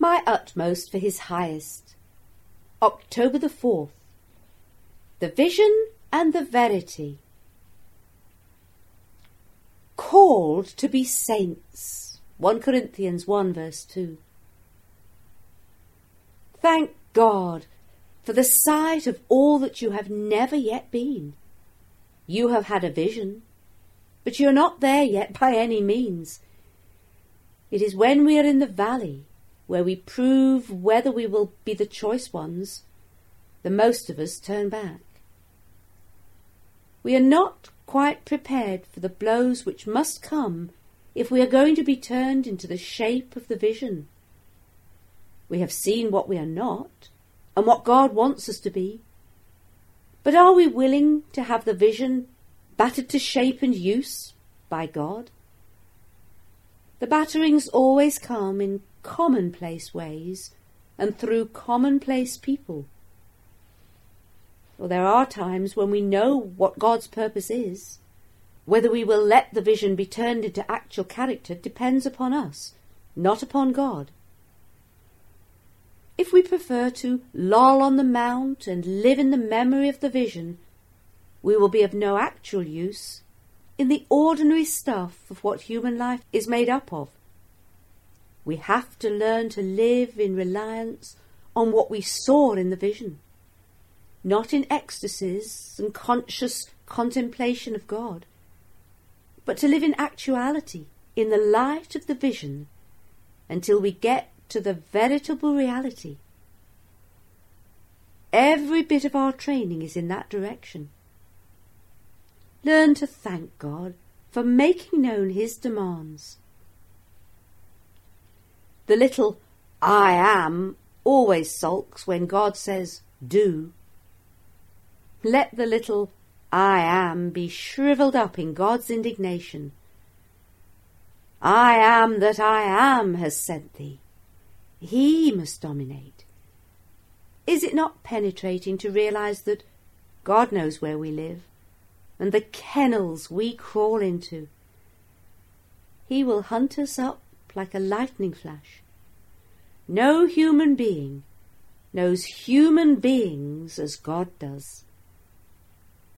my utmost for his highest. October the 4th. The vision and the verity. Called to be saints. 1 Corinthians 1 verse 2. Thank God for the sight of all that you have never yet been. You have had a vision, but you are not there yet by any means. It is when we are in the valley, where we prove whether we will be the choice ones, the most of us turn back. We are not quite prepared for the blows which must come if we are going to be turned into the shape of the vision. We have seen what we are not, and what God wants us to be. But are we willing to have the vision battered to shape and use by God? The batterings always come in commonplace ways and through commonplace people. Well, there are times when we know what God's purpose is. Whether we will let the vision be turned into actual character depends upon us, not upon God. If we prefer to loll on the mount and live in the memory of the vision, we will be of no actual use in the ordinary stuff of what human life is made up of. We have to learn to live in reliance on what we saw in the vision, not in ecstasies and conscious contemplation of God, but to live in actuality, in the light of the vision, until we get to the veritable reality. Every bit of our training is in that direction. Learn to thank God for making known his demands. The little I am always sulks when God says do. Let the little I am be shrivelled up in God's indignation. I am that I am has sent thee. He must dominate. Is it not penetrating to realize that God knows where we live and the kennels we crawl into? He will hunt us up like a lightning flash. No human being knows human beings as God does.